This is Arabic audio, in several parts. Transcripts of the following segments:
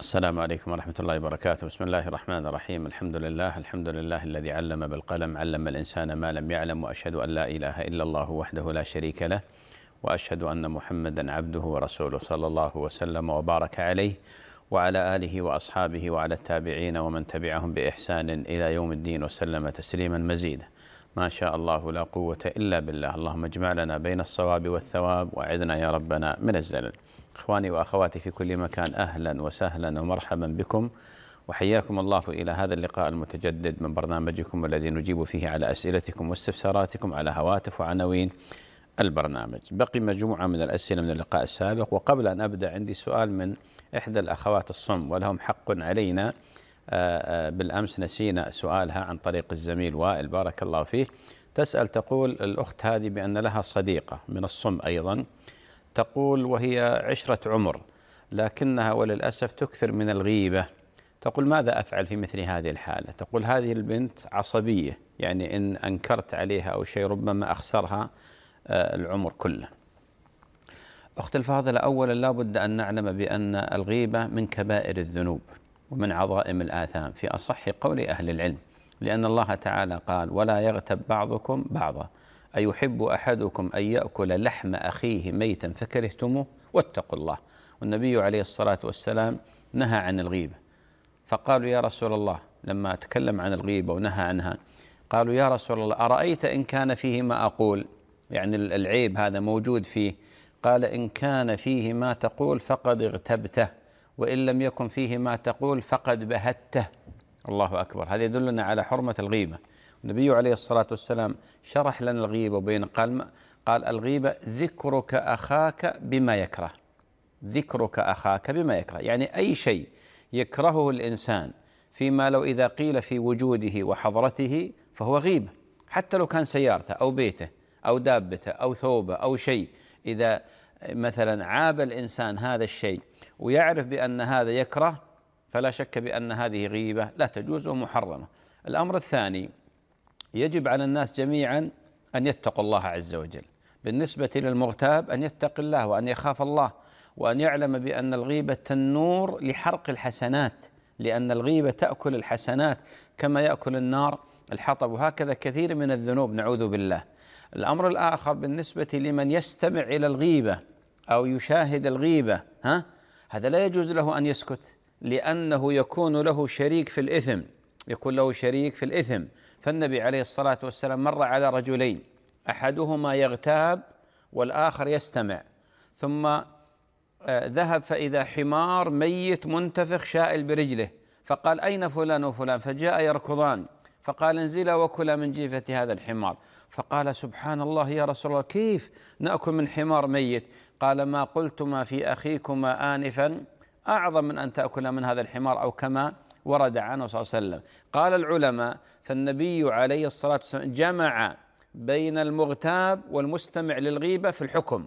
السلام عليكم ورحمة الله وبركاته. بسم الله الرحمن الرحيم. الحمد لله الذي علم بالقلم، علم الإنسان ما لم يعلم، وأشهد أن لا إله إلا الله وحده لا شريك له، وأشهد أن محمدا عبده ورسوله، صلى الله وسلم وبارك عليه وعلى آله وأصحابه وعلى التابعين ومن تبعهم بإحسان إلى يوم الدين وسلم تسليما مزيدا. ما شاء الله لا قوة إلا بالله. اللهم اجمع لنا بين الصواب والثواب، وأعذنا يا ربنا من الزلل. إخواني وأخواتي في كل مكان، أهلا وسهلا ومرحبا بكم، وحياكم الله إلى هذا اللقاء المتجدد من برنامجكم الذي نجيب فيه على أسئلتكم واستفساراتكم على هواتف وعناوين البرنامج. بقي مجموعة من الأسئلة من اللقاء السابق، وقبل أن أبدأ عندي سؤال من إحدى الأخوات الصم ولهم حق علينا. بالأمس نسينا سؤالها عن طريق الزميل وائل بارك الله فيه. تسأل تقول الأخت هذه بأن لها صديقة من الصم أيضا، تقول وهي عشرة عمر، لكنها وللأسف تكثر من الغيبة. تقول ماذا أفعل في مثل هذه الحالة؟ تقول هذه البنت عصبية، يعني إن أنكرت عليها أو شيء ربما أخسرها العمر كله. أخت الفاضلة، أولا لا بد أن نعلم بأن الغيبة من كبائر الذنوب ومن عظائم الآثام في أصح قول أهل العلم، لأن الله تعالى قال ولا يغتب بعضكم بعضا أيحب أحدكم أن يأكل لحم أخيه ميتا فكرهتموه واتقوا الله. والنبي عليه الصلاة والسلام نهى عن الغيبة، فقالوا يا رسول الله، لما تكلم عن الغيبة ونهى عنها، قالوا يا رسول الله أرأيت إن كان فيه ما أقول، يعني العيب هذا موجود فيه، قال إن كان فيه ما تقول فقد اغتبته، وإن لم يكن فيه ما تقول فقد بهته. الله أكبر. هذا يدلنا على حرمة الغيبة. النبي عليه الصلاة والسلام شرح لنا الغيبة وبين قال الغيبة ذكرك أخاك بما يكره. ذكرك أخاك بما يكره، يعني أي شيء يكرهه الإنسان فيما لو إذا قيل في وجوده وحضرته فهو غيبة، حتى لو كان سيارته أو بيته أو دابته أو ثوبه أو شيء، إذا مثلا عاب الإنسان هذا الشيء ويعرف بأن هذا يكره فلا شك بأن هذه غيبة لا تجوز ومحرمة. الأمر الثاني، يجب على الناس جميعا أن يتقوا الله عز وجل. بالنسبة للمغتاب أن يتقي الله وأن يخاف الله، وأن يعلم بأن الغيبة تنور لحرق الحسنات، لأن الغيبة تأكل الحسنات كما يأكل النار الحطب، وهكذا كثير من الذنوب نعوذ بالله. الأمر الآخر بالنسبة لمن يستمع إلى الغيبة أو يشاهد الغيبة، هذا لا يجوز له أن يسكت، لأنه يكون له شريك في الإثم، يكون له شريك في الإثم. فالنبي عليه الصلاة والسلام مر على رجلين، أحدهما يغتاب والآخر يستمع، ثم ذهب فإذا حمار ميت منتفخ شائل برجله، فقال أين فلان وفلان؟ فجاء يركضان، فقال انزلا وكلا من جيفة هذا الحمار. فقال سبحان الله يا رسول الله، كيف نأكل من حمار ميت؟ قال ما قلتما في أخيكما آنفا أعظم من أن تأكل من هذا الحمار، أو كما ورد عنه صلى الله عليه وسلم. قال العلماء فالنبي عليه الصلاة والسلام جمع بين المغتاب والمستمع للغيبة في الحكم،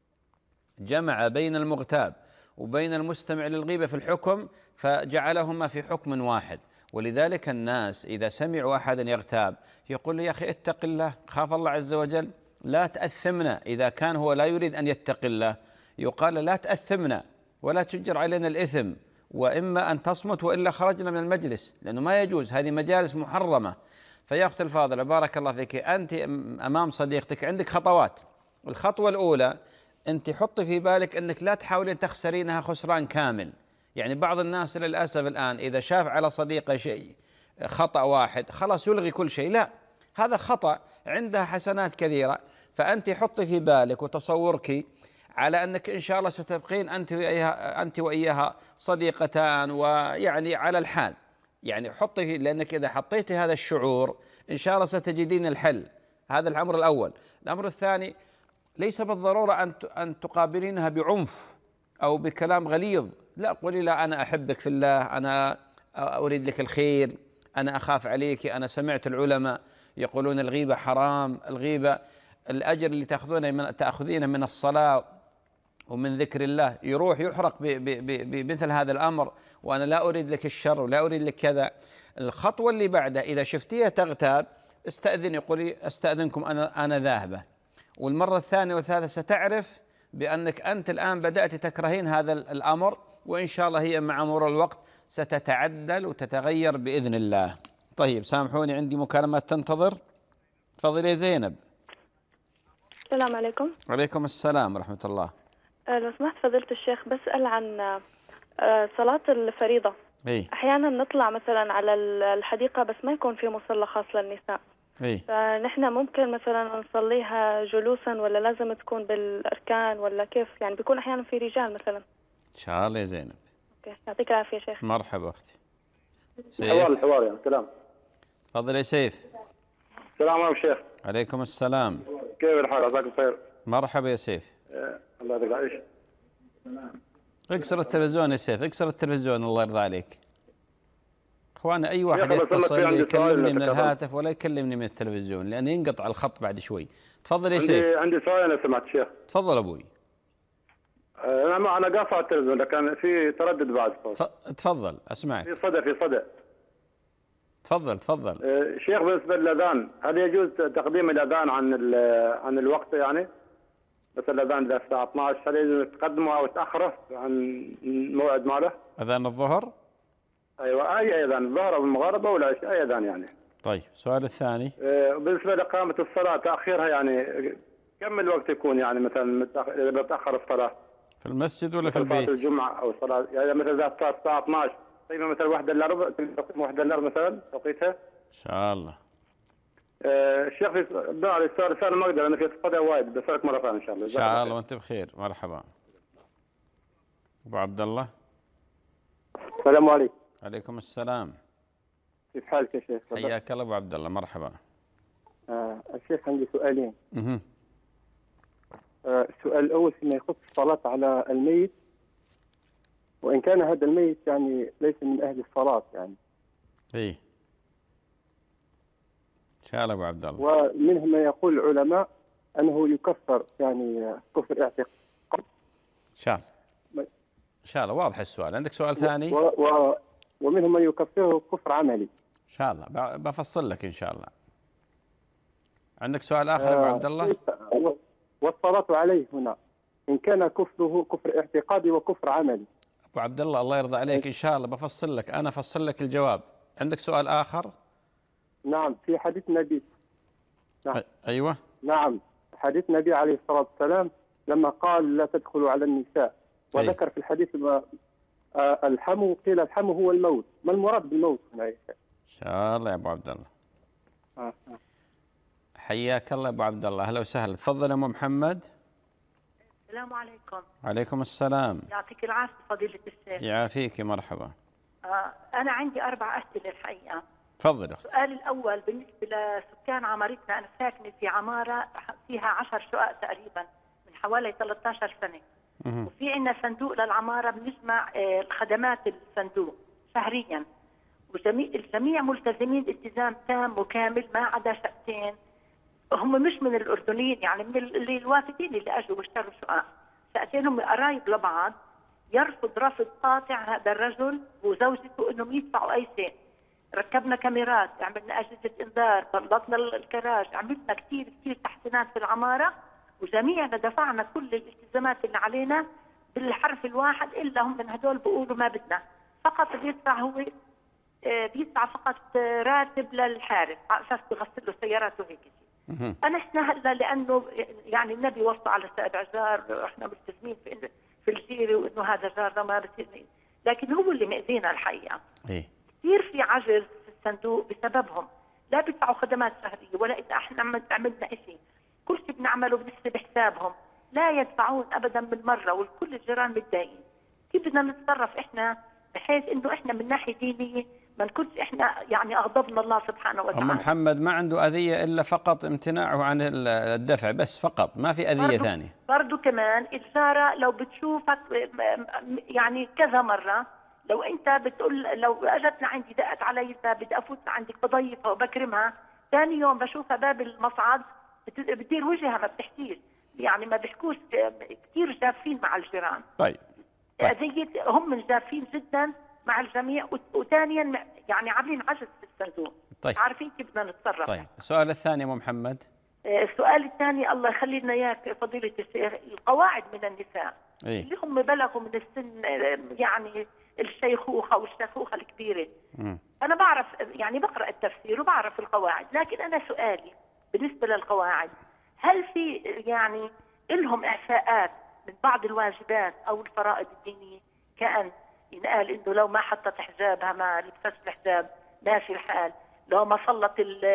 جمع بين المغتاب وبين المستمع للغيبة في الحكم، فجعلهما في حكم واحد. ولذلك الناس إذا سمعوا أحدا يغتاب يقول يا أخي اتق الله، خاف الله عز وجل، لا تأثمنا. إذا كان هو لا يريد أن يتقي الله يقال لا تأثمنا ولا تجر علينا الإثم، وإما أن تصمت وإلا خرجنا من المجلس، لأنه ما يجوز، هذه مجالس محرمة. فيا أختي الفاضلة بارك الله فيك، أنت أمام صديقتك عندك خطوات. الخطوة الأولى أنت حطي في بالك أنك لا تحاولين تخسرينها خسران كامل. يعني بعض الناس للأسف الآن إذا شاف على صديقه شيء خطأ واحد خلاص يلغي كل شيء، لا، هذا خطأ عندها حسنات كثيرة. فأنت حطي في بالك وتصورك على أنك إن شاء الله ستبقين أنت وإياها صديقتان، ويعني على الحال، يعني حطي في، لأنك إذا حطيتي هذا الشعور إن شاء الله ستجدين الحل. هذا الأمر الأول. الأمر الثاني، ليس بالضرورة أن تقابلينها بعنف أو بكلام غليظ، لا، قولي لا أنا أحبك في الله، أنا أريد لك الخير، أنا أخاف عليك، أنا سمعت العلماء يقولون الغيبة حرام، الغيبة الأجر اللي تأخذينه من الصلاة ومن ذكر الله يروح يحرق بمثل هذا الأمر، وأنا لا أريد لك الشر ولا أريد لك كذا. الخطوة اللي بعدها إذا شفتيها تغتاب استأذني، قولي أستأذنكم أنا ذاهبة. والمرة الثانية والثالثة ستعرف بأنك أنت الآن بدأت تكرهين هذا الأمر، وإن شاء الله هي مع مرور الوقت ستتعدل وتتغير بإذن الله. طيب سامحوني عندي مكالمات تنتظر. تفضلي يا زينب. السلام عليكم. وعليكم السلام ورحمة الله. لو سمحت فضيلة الشيخ بسأل عن صلاة الفريضة. أحيانا نطلع مثلا على الحديقة بس ما يكون في مصلى خاص للنساء. فنحن ممكن مثلا نصليها جلوسا ولا لازم تكون بالأركان ولا كيف؟ يعني بيكون أحيانا في رجال مثلا. إن شاء الله يا زينب. أوكي يعطيك العافية شيخ. مرحبا أختي. الحوار يعني سلام. تفضل يا سيف. السلام عليكم شيخ. عليكم السلام. كيف الحال؟ عساك بخير. مرحبا يا سيف. الله يرضى عليك. اكسر التلفزيون يا سيف، اكسر التلفزيون الله يرضى عليك. اخوانا اي واحد يتصل يكلمني من الهاتف ولا يكلمني من التلفزيون لأن ينقطع الخط بعد شوي. تفضل يا سيف. عندي سؤال لو سمحت شيخ. تفضل ابوي. انا قاطع التلفزيون لكن في تردد بعد. تفضل اسمعك. في صدى. تفضل. شيخ بالنسبه للاذان هل يجوز تقديم الاذان عن الوقت يعني؟ مثلا الاذان اذا الساعه 12 هل يجوز تقدمه او تاخره عن الموعد ماله؟ اذان الظهر؟ ايوه اي اذان الظهر او المغاربه ولا اي اذان يعني. طيب السؤال الثاني. بالنسبه لاقامه الصلاه تاخيرها يعني كم الوقت يكون يعني مثلا اذا بتاخر الصلاه؟ في المسجد ولا في البيت؟ الجمعه او صلاه يعني مثلا اذا صارت الساعه 12 طيب مثلا 1 الا ربع 1 الا ربع مثلا توقيتها؟ ان شاء الله. الشيخ السؤال الثاني ما اقدر انا في صدى وايد بسالك مره ثانيه ان شاء الله. ان شاء الله وانت بخير. مرحبا. ابو عبد الله. السلام عليكم. عليكم السلام. كيف حالك يا شيخ؟ حياك الله ابو عبد الله. مرحبا. الشيخ عندي سؤالين. السؤال الاول فيما يخص الصلاه على الميت وان كان هذا الميت يعني ليس من اهل الصلاه يعني. ان شاء الله ابو عبد الله. ومنهم ما يقول العلماء انه يكفر يعني كفر اعتقاد. ان شاء الله واضح السؤال. عندك سؤال ثاني؟ ومنهم من يكفره كفر عملي. ان شاء الله بفصل لك ان شاء الله. عندك سؤال اخر ابو عبد الله؟ والصلاة عليه هنا ان كان كفره كفر اعتقادي وكفر عملي. ابو عبد الله الله يرضى عليك ان شاء الله بفصل لك. انا افصل لك الجواب. عندك سؤال اخر؟ نعم في حديث النبي. نعم. ايوه. نعم حديث النبي عليه الصلاة والسلام لما قال لا تدخلوا على النساء وذكر في الحديث الحمو قيل الحمو هو الموت. ما المراد بالموت هنا يا شيخ؟ ان شاء الله يا ابو عبد الله. حياك الله ابو عبد الله. اهلا وسهلا. تفضل يا ام محمد. السلام عليكم. وعليكم السلام. يعطيك العافيه فضيله الشيخ. يعافيك. مرحبا. انا عندي 4 أسئلة الحقيقه. تفضل اختي. السؤال الاول بالنسبه لسكان عمارتنا، انا ساكنه في عماره فيها 10 شقق تقريبا من حوالي 13 سنه. وفي عندنا صندوق للعماره بنجمع خدمات الصندوق شهريا، الجميع ملتزمين التزام تام وكامل ما عدا شقتين هم مش من الاردنيين يعني من الوافدين اللي اجوا واشتروا شقق. شقتين هم قرايب لبعض. يرفض رفض قاطع هذا الرجل وزوجته انهم يدفعوا اي شيء. ركبنا كاميرات، عملنا اجهزه انذار، بلطنا الكراج، عملنا كثير تحسينات في العماره وجميعنا دفعنا كل الالتزامات اللي علينا بالحرف الواحد الا هم من هدول بيقولوا ما بدنا. فقط بيدفع فقط راتب للحارس على اساس بغسل له سياراته وهيك شيء. احنا هلا لانه يعني النبي وصى على سائر جار احنا ملتزمين في الجيرة وانه هذا جارنا ما بصير، لكن هو اللي مأذينا الحقيقه. كثير في عجز في الصندوق بسببهم، لا بيدفعوا خدمات شهريه ولا اذا احنا عملنا شيء، كل شيء بنعمله بنحسب حسابهم، لا يدفعون ابدا بالمره والكل الجيران متضايقين. كيف بدنا نتصرف احنا بحيث انه احنا من ناحيه دينيه ما نكونش احنا يعني اغضبنا الله سبحانه وتعالى. أم محمد ما عنده اذيه الا فقط امتناعه عن الدفع بس فقط، ما في اذيه ثانيه. برضه كمان الجاره لو بتشوفك يعني كذا مره، لو انت بتقول لو اجتنا عندي دقت علي الباب بدي افوت عندك بضيفها وبكرمها، ثاني يوم بشوفها باب المصعد بتدير وجهها ما بتحكيش، يعني ما بيحكوش، كثير جافين مع الجيران. طيب. أذية هم جافين جدا مع الجميع، وثانيا يعني عاملين عجز في الصندوق. طيب. عارفين كيف بدنا نتصرف. طيب السؤال الثاني ام محمد. السؤال الثاني الله يخلي لنا اياك فضيله الشيخ، القواعد من النساء اللي هم بلغوا من السن يعني الشيخوخة والشيخوخة الكبيرة. أنا بعرف يعني بقرأ التفسير وبعرف القواعد، لكن أنا سؤالي بالنسبة للقواعد، هل في يعني لهم إعفاءات من بعض الواجبات أو الفرائض الدينية؟ كأن ينقال إنه لو ما حطت حجابها ما لبست الحجاب ماشي الحال، لو ما صلت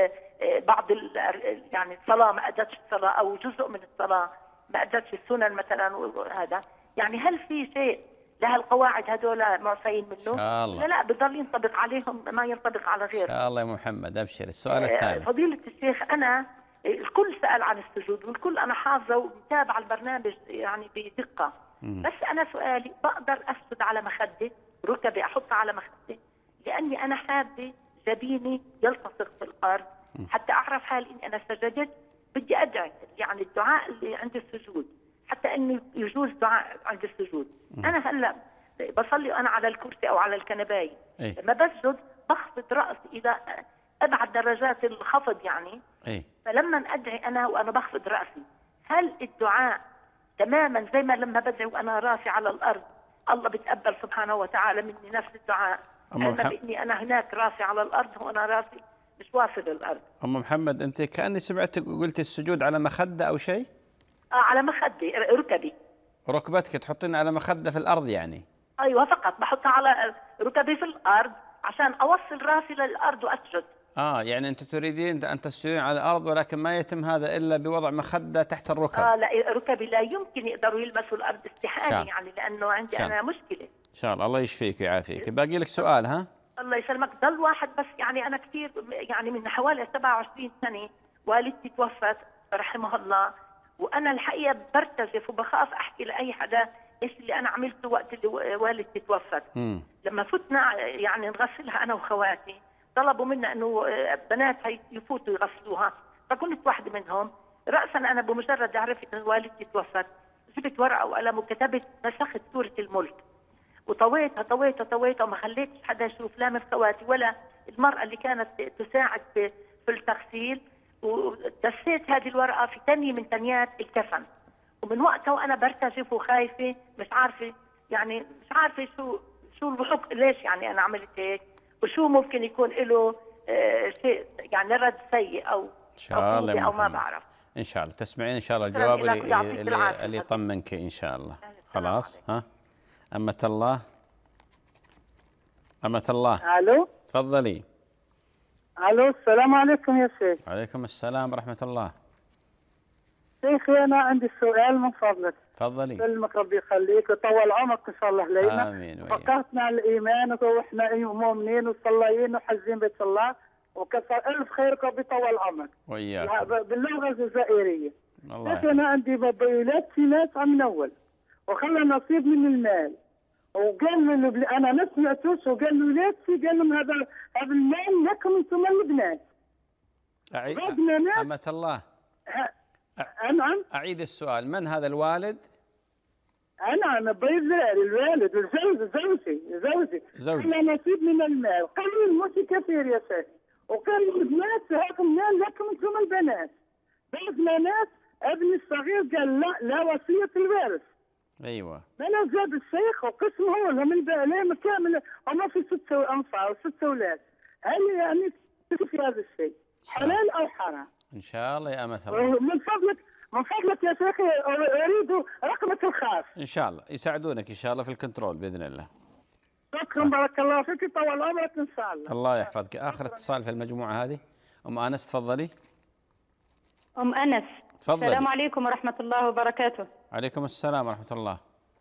بعض يعني الصلاة ما أدتش الصلاة أو جزء من الصلاة ما أدتش السنن مثلا، وهذا يعني هل في شيء لهالقواعد هذول معفيين منه؟ إن شاء الله. لا بضل ينطبق عليهم ما ينطبق على غيره. إن شاء الله يا محمد. أبشر. السؤال الثالث. فضيلة الشيخ، أنا الكل سأل عن السجود والكل أنا حافظة ومتابعة البرنامج يعني بدقة، بس أنا سؤالي بقدر أسجد على مخدة ركبي أحطها على مخدة؟ لأني أنا حابة جبيني يلتصق في الأرض حتى أعرف حالي إني أنا سجدت. بدي أدعي يعني الدعاء اللي عند السجود، حتى إنه يجوز دعاء عند السجود. أنا هلا بصلي وأنا على الكرسي أو على الكنباية، لما بسجد بخفض رأسي إذا أبعد درجات الخفض يعني. فلما أدعي أنا وأنا بخفض رأسي، هل الدعاء تماما زي ما لما بدعي وأنا راسي على الأرض الله بتقبل سبحانه وتعالى مني نفس الدعاء؟ أما بإني أنا هناك راسي على الأرض وأنا راسي مش واصل الأرض. أم محمد، أنت كأني سمعتك قلت السجود على مخدة أو شيء؟ على مخدة ركبي. ركبتك تحطين على مخدة في الأرض يعني؟ أيوة، فقط بحطها على ركبي في الأرض عشان أوصل راسي للأرض وأسجد. يعني أنت تريدين أن تسجدين على الأرض، ولكن ما يتم هذا إلا بوضع مخدة تحت الركب. لا، ركبي لا يمكن يقدروا يلمسوا الأرض استحالة يعني، لأنه عندي أنا مشكلة. إن شاء الله. الله يشفيك ويعافيك. باقي لك سؤال. ها؟ الله يسلمك. ضل واحد بس. يعني أنا كثير يعني من حوالي 27 سنة والدتي توفت رحمها الله، وأنا الحقيقة برتجف وبخاف أحكي لأي حدا إيش اللي أنا عملته وقت اللي والدتي توفت. لما فتنا يعني نغسلها أنا وخواتي، طلبوا منا إنه بناتها يفوتوا يغسلوها، فكنت واحدة منهم. رأسا أنا بمجرد عرفت إن والدتي توفت جبت ورقة وقلم وكتبت، نسخت سورة الملك وطويتها وما خليتش حدا يشوف، لا من خواتي ولا المرأة اللي كانت تساعد في التغسيل، ودسيت هذه الورقة في تانية من تانيات الكفن. ومن وقتها وأنا برتجف وخايفة، مش عارفة شو الحق، ليش يعني أنا عملت هيك، وشو ممكن يكون له شيء يعني رد سيء أو إن شاء الله أو ما بعرف. إن شاء الله تسمعين إن شاء الله الجواب اللي يطمنك إن شاء الله. خلاص. ها أمة الله. ألو. تفضلي. ألو، السلام عليكم يا شيخ. وعليكم السلام ورحمة الله. شيخي أنا عندي سؤال من فضلك. تفضلي. سلمك ربي يخليك ويطول عمرك إن شاء الله علينا. آمين. فكرتنا على الإيمان وإحنا مؤمنين وصليين وحزين بيت الله، وكثر ألف خيرك ربي يطول عمرك. وإياك. باللغة الجزائرية. لكن أنا عندي ولادتي ناس من أول وخلى نصيب من المال، وقال له انا ما سمعتوش، وقال له ولادتي قال لهم هذا المال لكم انتم البنات. أمة الله. نعم. أعيد السؤال. من هذا الوالد؟ أنا الوالد زوجي. أنا نصيب من المال قليل مش كثير يا شيخ، وقال البنات هذا المال لكم انتم البنات. بعد ما مات ابني الصغير قال لا وصية الوارث. ايوه. انا زاد الشيخ وقسم هو من عليهم كامل، وما في 6 انفار و6 اولاد. هل يعني في هذا الشيء حلال او حرام؟ ان شاء الله يا امة الله. من فضلك يا شيخي اريد رقمك الخاص. ان شاء الله يساعدونك ان شاء الله في الكنترول باذن الله. شكرا. بارك الله فيك. طول عمرك ان شاء الله. الله يحفظك. اخر اتصال في المجموعه هذه ام انس. تفضلي. ام انس. تفضلي. السلام عليكم ورحمة الله وبركاته. عليكم السلام ورحمة الله.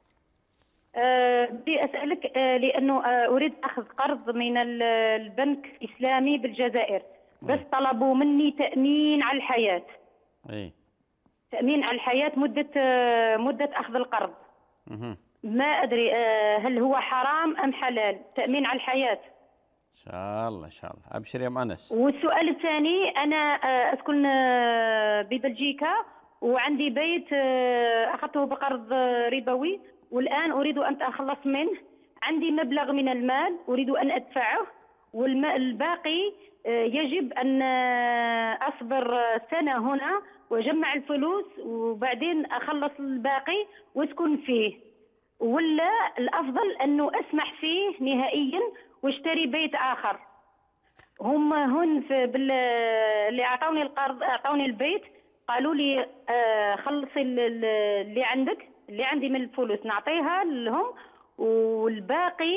بدي أسألك لأنه أريد أخذ قرض من البنك الإسلامي بالجزائر، بس طلبوا مني تأمين على الحياة. تأمين على الحياة مدة أخذ القرض. ما أدري هل هو حرام أم حلال تأمين على الحياة؟ إن شاء الله إن شاء الله. أبشر يا أم أنس. والسؤال الثاني، أنا أسكن ببلجيكا وعندي بيت أخذته بقرض ربوي، والآن أريد أن أتخلص منه. عندي مبلغ من المال أريد أن أدفعه، والباقي يجب أن أصبر سنة هنا وأجمع الفلوس وبعدين أخلص الباقي وأسكن فيه. ولا الأفضل أنه أسمح فيه نهائيا واشتري بيت آخر؟ هم هن اللي أعطوني القرض، أعطوني البيت، قالوا لي خلصي اللي عندك، اللي عندي من الفلوس نعطيها لهم، والباقي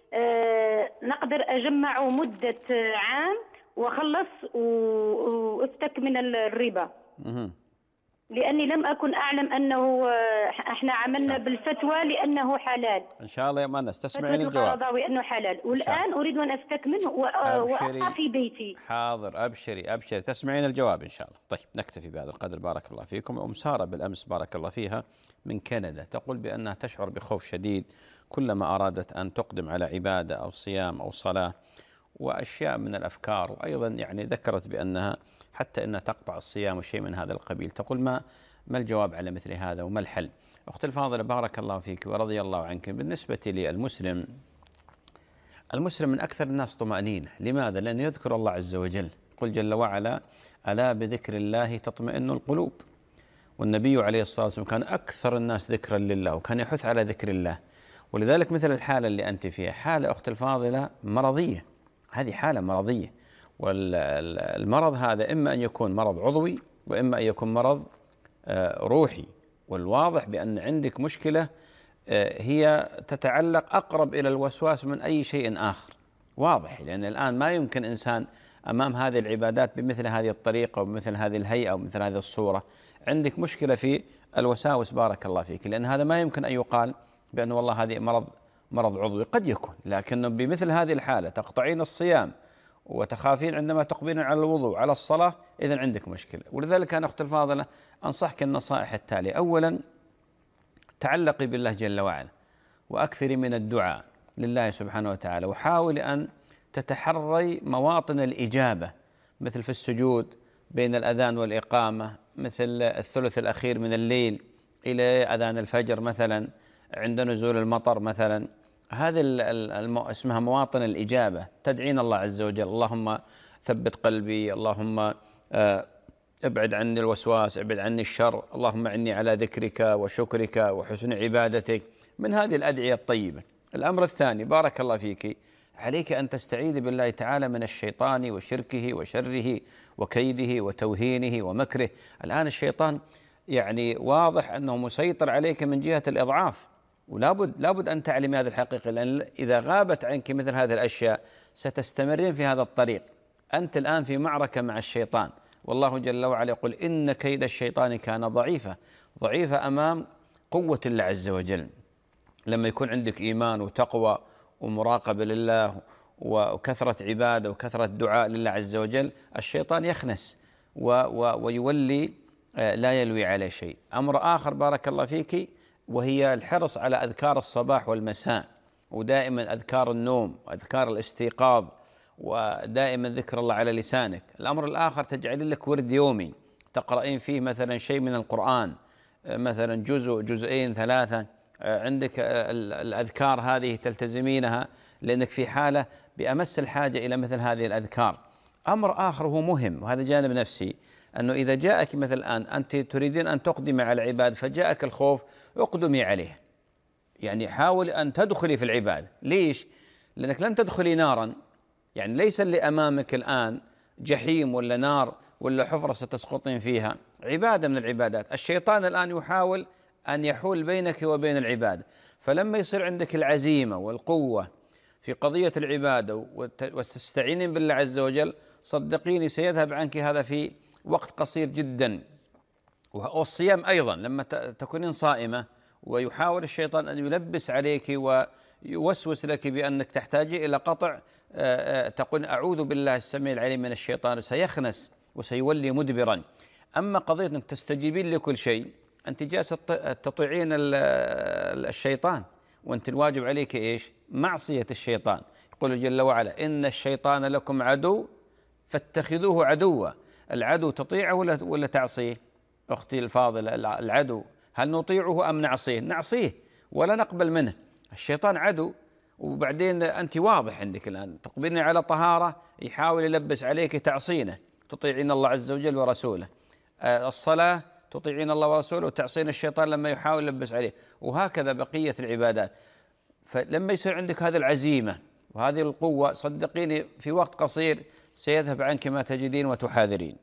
نقدر أجمعه مدة عام وخلص وافتك من الربا. لأني لم أكن أعلم أنه احنا عملنا بالفتوى لأنه حلال. إن شاء الله يا مؤنس تسمعين الجواب. أنه حلال، والآن أريد أن أفتك منه وأبقى في بيتي. حاضر، أبشري تسمعين الجواب إن شاء الله. طيب نكتفي بهذا القدر، بارك الله فيكم. أم سارة بالأمس بارك الله فيها من كندا تقول بأنها تشعر بخوف شديد كلما أرادت أن تقدم على عبادة أو صيام أو صلاة وأشياء من الأفكار، وأيضا يعني ذكرت بأنها حتى أنها تقطع الصيام وشيء من هذا القبيل. تقول ما الجواب على مثل هذا وما الحل؟ أختي الفاضلة بارك الله فيك ورضي الله عنك، بالنسبة للمسلم، المسلم من أكثر الناس طمأنينة. لماذا؟ لأنه يذكر الله عز وجل، قل جل وعلا ألا بذكر الله تطمئن القلوب. والنبي عليه الصلاة والسلام كان أكثر الناس ذكرا لله وكان يحث على ذكر الله. ولذلك مثل الحالة اللي أنت فيها حالة أختي الفاضلة مرضية، هذه حالة مرضية، والمرض هذا إما أن يكون مرض عضوي وإما أن يكون مرض روحي. والواضح بأن عندك مشكلة هي تتعلق أقرب إلى الوسواس من أي شيء آخر، واضح. لأن الآن ما يمكن إنسان أمام هذه العبادات بمثل هذه الطريقة وبمثل هذه الهيئة ومثل هذه الصورة. عندك مشكلة في الوساوس بارك الله فيك، لأن هذا ما يمكن أن يقال بأن والله هذه مرض عضوي، قد يكون، لكنه بمثل هذه الحالة تقطعين الصيام وتخافين عندما تقبلين على الوضوء على الصلاة، إذن عندك مشكلة. ولذلك أنا أختي الفاضلة أنصحك النصائح التالية. أولا تعلقي بالله جل وعلا وأكثري من الدعاء لله سبحانه وتعالى، وحاولي أن تتحري مواطن الإجابة، مثل في السجود بين الأذان والإقامة، مثل الثلث الأخير من الليل إلى أذان الفجر مثلا، عند نزول المطر مثلا. هذه اسمها مواطن الإجابة، تدعين الله عز وجل اللهم ثبت قلبي، اللهم ابعد عني الوسواس، ابعد عني الشر، اللهم أعني على ذكرك وشكرك وحسن عبادتك، من هذه الأدعية الطيبة. الأمر الثاني بارك الله فيك، عليك أن تستعيذ بالله تعالى من الشيطان وشركه وشره وكيده وتوهينه ومكره. الآن الشيطان يعني واضح أنه مسيطر عليك من جهة الإضعاف، ولابد أن تعلم هذه الحقيقة، لأن إذا غابت عنك مثل هذه الأشياء ستستمرين في هذا الطريق. أنت الآن في معركة مع الشيطان، والله جل وعلا يقول إن كيد الشيطان كان ضعيفة أمام قوة الله عز وجل. لما يكون عندك إيمان وتقوى ومراقبة لله وكثرة عبادة وكثرة دعاء لله عز وجل، الشيطان يخنس ويولي لا يلوي عليه شيء. أمر آخر بارك الله فيك، وهي الحرص على أذكار الصباح والمساء، ودائما أذكار النوم وأذكار الاستيقاظ، ودائما ذكر الله على لسانك. الأمر الآخر تجعل لك ورد يومي تقرأين فيه مثلا شيء من القرآن، مثلا جزء جزئين ثلاثة، عندك الأذكار هذه تلتزمينها لأنك في حالة بأمس الحاجة إلى مثل هذه الأذكار. أمر آخر هو مهم وهذا جانب نفسي، أنه إذا جاءك مثل الآن أنت تريدين أن تقدمي على العباد فجاءك الخوف، اقدمي عليه، يعني حاول أن تدخلي في العبادة. ليش؟ لأنك لن تدخلي نارا، يعني ليس اللي أمامك الآن جحيم ولا نار ولا حفرة ستسقطين فيها، عبادة من العبادات. الشيطان الآن يحاول أن يحول بينك وبين العبادة، فلما يصير عندك العزيمة والقوة في قضية العبادة وتستعينين بالله عز وجل، صدقيني سيذهب عنك هذا في وقت قصير جدا. والصيام أيضا لما تكونين صائمة ويحاول الشيطان أن يلبس عليك ويوسوس لك بأنك تحتاجي إلى قطع، تقول أعوذ بالله السميع العليم من الشيطان، سيخنس وسيولي مدبرا. أما قضية أنك تستجيبين لكل شيء، أنت جالسة تطيعين الشيطان، وأنت الواجب عليك إيش؟ معصية الشيطان. يقول جل وعلا إن الشيطان لكم عدو فاتخذوه عدوا. العدو تطيعه ولا تعصيه؟ أختي الفاضلة، العدو هل نطيعه أم نعصيه؟ نعصيه ولا نقبل منه. الشيطان عدو، وبعدين أنت واضح عندك الآن تقبلين على طهارة، يحاول يلبس عليك تعصينه، تطيعين الله عز وجل ورسوله. الصلاة تطيعين الله ورسوله وتعصين الشيطان لما يحاول يلبس عليه، وهكذا بقية العبادات. فلما يصير عندك هذه العزيمة وهذه القوة، صدقيني في وقت قصير سيذهب عنك ما تجدين وتحاذرين.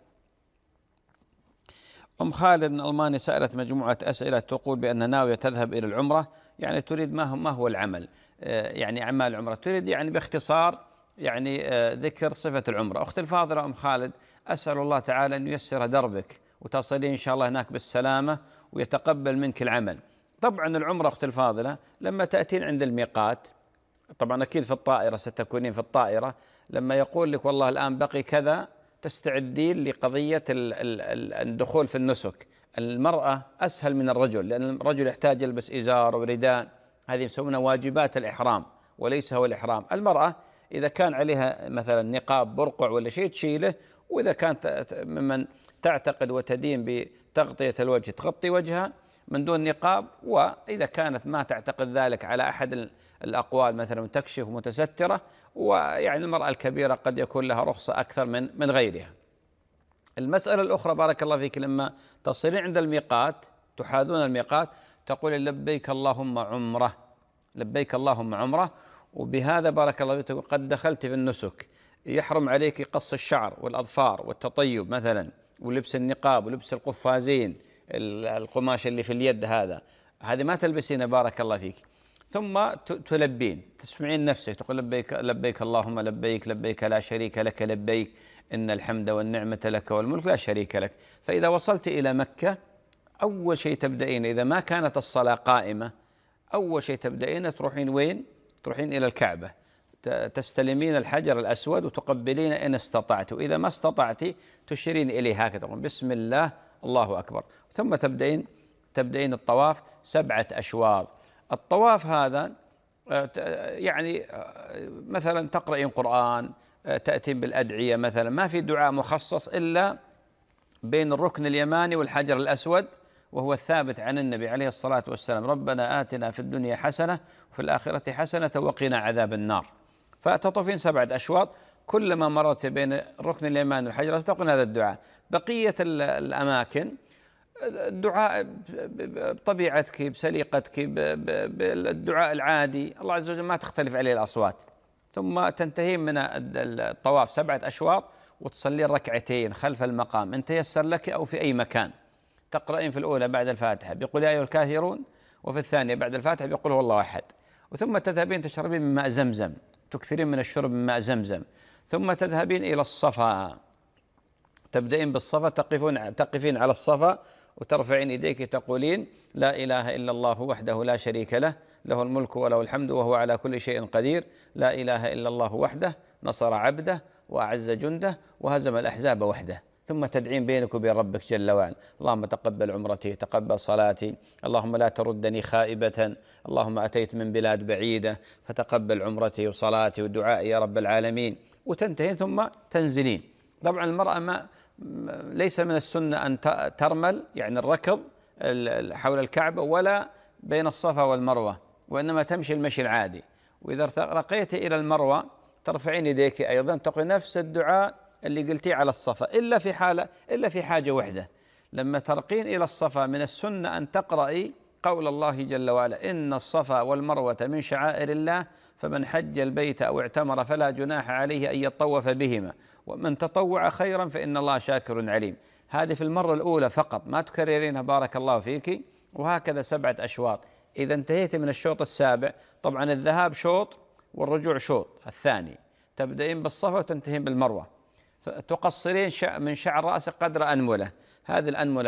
أم خالد من ألمانيا سألت مجموعة أسئلة، تقول بأن ناوية تذهب إلى العمرة، يعني تريد ما هو العمل، يعني أعمال العمرة، تريد يعني باختصار يعني ذكر صفة العمرة. أختي الفاضلة أم خالد، أسأل الله تعالى أن ييسر دربك وتصلين إن شاء الله هناك بالسلامة ويتقبل منك العمل. طبعا العمرة أختي الفاضلة لما تأتين عند الميقات، طبعا أكيد في الطائرة ستكونين في الطائرة، لما يقول لك والله الآن بقي كذا تستعدين لقضية الدخول في النسك. المرأة أسهل من الرجل، لأن الرجل يحتاج يلبس إزار ورداء، هذه يسمونها واجبات الإحرام وليس هو الإحرام. المرأة إذا كان عليها مثلا نقاب برقع ولا شيء تشيله، وإذا كانت ممن تعتقد وتدين بتغطية الوجه تغطي وجهها من دون نقاب، وإذا كانت ما تعتقد ذلك على أحد الأقوال مثلا تكشف متسترة، ويعني المرأة الكبيرة قد يكون لها رخصة أكثر من غيرها. المسألة الأخرى بارك الله فيك، لما تصلين عند الميقات تحاذون الميقات تقول لبيك اللهم عمرة، لبيك اللهم عمرة، وبهذا بارك الله فيك قد دخلت في النسك. يحرم عليك قص الشعر والأظفار والتطيب مثلا، ولبس النقاب ولبس القفازين، القماش اللي في اليد هذه ما تلبسين بارك الله فيك. ثم تلبين، تسمعين نفسك تقول لبيك لبيك اللهم لبيك، لبيك لا شريك لك لبيك، إن الحمد والنعمة لك والملك لا شريك لك. فإذا وصلت إلى مكة أول شيء تبدأين، إذا ما كانت الصلاة قائمة، أول شيء تبدأين تروحين وين؟ تروحين إلى الكعبة، تستلمين الحجر الأسود وتقبلين إن استطعت، وإذا ما استطعت تشيرين إليه هكذا بسم الله الله أكبر. ثم تبدأين الطواف 7 أشواط. الطواف هذا يعني مثلا تقرأين قرآن، تأتين بالأدعية مثلا، ما في دعاء مخصص إلا بين الركن اليماني والحجر الأسود، وهو الثابت عن النبي عليه الصلاة والسلام: ربنا آتنا في الدنيا حسنة وفي الآخرة حسنة وقنا عذاب النار. فتطوفين 7 أشواط، كلما مرت بين الركن اليماني والحجر تقول هذا الدعاء. بقية الأماكن الدعاء بطبيعتك بسليقتك بالدعاء العادي، الله عز وجل ما تختلف عليه الأصوات. ثم تنتهين من الطواف 7 أشواط وتصلين ركعتين خلف المقام إن تيسر لك، أو في أي مكان. تقرأين في الأولى بعد الفاتحة بيقول يا أيها الكافرون، وفي الثانية بعد الفاتحة بيقول هو الله أحد. وثم تذهبين تشربين من ماء زمزم، تكثرين من الشرب من ماء زمزم. ثم تذهبين إلى الصفا، تبدأين بالصفا، تقفين على الصفا وترفعين يديك تقولين لا إله إلا الله وحده لا شريك له، له الملك وله الحمد وهو على كل شيء قدير، لا إله إلا الله وحده نصر عبده وأعز جنده وهزم الأحزاب وحده. ثم تدعين بينك وبين ربك جل وعلا: اللهم تقبل عمرتي، تقبل صلاتي، اللهم لا تردني خائبة، اللهم أتيت من بلاد بعيدة فتقبل عمرتي وصلاتي ودعائي يا رب العالمين. وتنتهين ثم تنزلين. طبعا المرأة ليس من السنة أن ترمل، يعني الركض حول الكعبة ولا بين الصفا والمروة، وإنما تمشي المشي العادي. وإذا رقيت إلى المروة ترفعين يديك أيضا، تقول نفس الدعاء اللي قلتيه على الصفا، إلا في حاجة وحدة: لما ترقين إلى الصفا من السنة أن تقرأي قول الله جل وعلا: إن الصفا والمروة من شعائر الله فمن حج البيت أو اعتمر فلا جناح عليه أن يطوف بهما ومن تطوع خيرا فإن الله شاكر عليم. هذه في المرة الأولى فقط، ما تكررينها بارك الله فيك. وهكذا 7 أشواط. إذا انتهيت من الشوط السابع، طبعا الذهاب شوط والرجوع شوط الثاني، تبدأين بالصفا وتنتهين بالمروة. تقصرين من شعر رأسك قدر أنملة، هذه الأنملة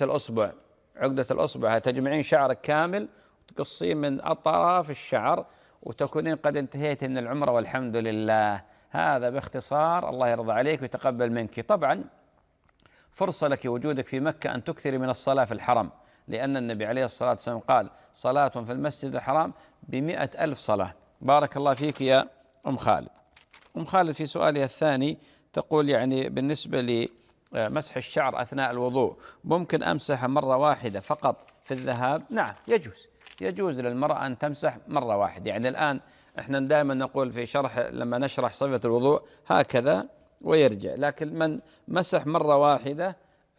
عقدة الأصبع تجمعين شعرك كامل وتقصين من أطراف الشعر، وتكونين قد انتهيت من العمرة والحمد لله. هذا باختصار، الله يرضى عليك ويتقبل منك. طبعا فرصة لك وجودك في مكة أن تكثري من الصلاة في الحرم، لأن النبي عليه الصلاة والسلام قال: صلاة في المسجد الحرام ب100,000 صلاة. بارك الله فيك يا أم خالد. أم خالد في سؤالها الثاني تقول يعني بالنسبة لمسح الشعر أثناء الوضوء، ممكن أمسح مرة واحدة فقط في الذهاب؟ نعم، يجوز للمرأة أن تمسح مرة واحدة. يعني الآن احنا دائما نقول في شرح لما نشرح صفة الوضوء هكذا ويرجع، لكن من مسح مرة واحدة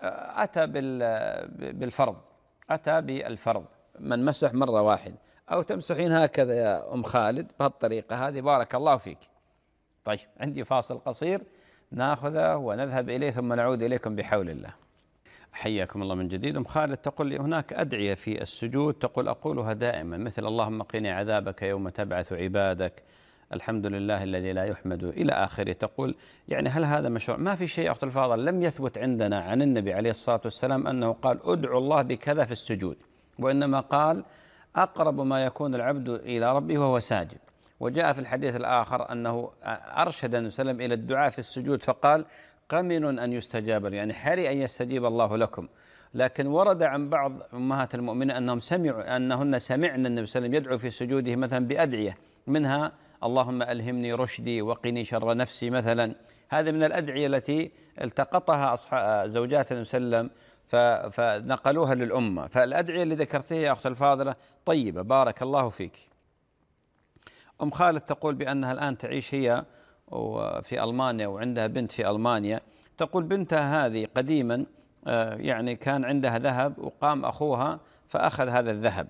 أتى بالفرض، أتى بالفرض، من مسح مرة واحدة، أو تمسحين هكذا يا أم خالد بهالطريقة هذه، بارك الله فيك. طيب عندي فاصل قصير ناخذه ونذهب إليه ثم نعود إليكم بحول الله. حياكم الله من جديد. أم خالد تقول لي هناك أدعية في السجود تقول أقولها دائما، مثل اللهم قني عذابك يوم تبعث عبادك، الحمد لله الذي لا يحمد، إلى آخره. تقول يعني هل هذا مشروع؟ ما في شيء أخت الفاضل لم يثبت عندنا عن النبي عليه الصلاة والسلام أنه قال ادعوا الله بكذا في السجود، وإنما قال أقرب ما يكون العبد إلى ربه وهو ساجد. وجاء في الحديث الآخر أنه أرشد النبي صلى الله عليه وسلم إلى الدعاء في السجود فقال قمن أن يستجاب، يعني حري أن يستجيب الله لكم. لكن ورد عن بعض أمهات المؤمنين أنهن سمعن النبي صلى الله عليه وسلم يدعو في سجوده مثلا بأدعية، منها اللهم ألهمني رشدي وقني شر نفسي مثلا. هذه من الأدعية التي التقطها زوجات النبي صلى الله عليه وسلم فنقلوها للأمة. فالأدعية اللي ذكرتها يا أخت الفاضلة طيبة، بارك الله فيك. أم خالد تقول بأنها الآن تعيش هي في ألمانيا وعندها بنت في ألمانيا. تقول بنتها هذه قديما يعني كان عندها ذهب وقام أخوها فأخذ هذا الذهب،